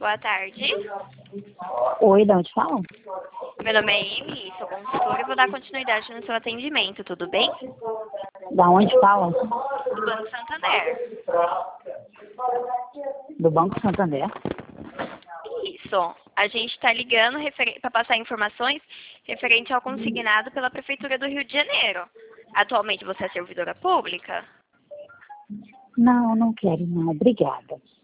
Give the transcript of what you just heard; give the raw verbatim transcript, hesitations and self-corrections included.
Boa tarde. Oi, de onde fala? Meu nome é Amy, sou consultora e vou dar continuidade no seu atendimento, tudo bem? Da onde fala? Do Banco Santander. Do Banco Santander. Isso. A gente está ligando para passar informações referente ao consignado pela Prefeitura do Rio de Janeiro. Atualmente você é servidora pública? Não, não quero não. Obrigada.